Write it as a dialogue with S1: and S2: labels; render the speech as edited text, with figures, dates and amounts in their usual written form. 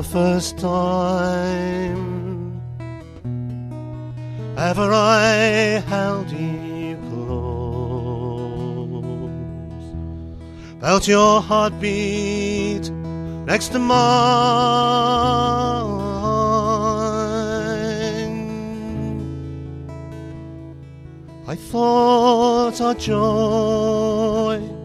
S1: first time ever I held you close, felt your heartbeat next to mine. I thought our joy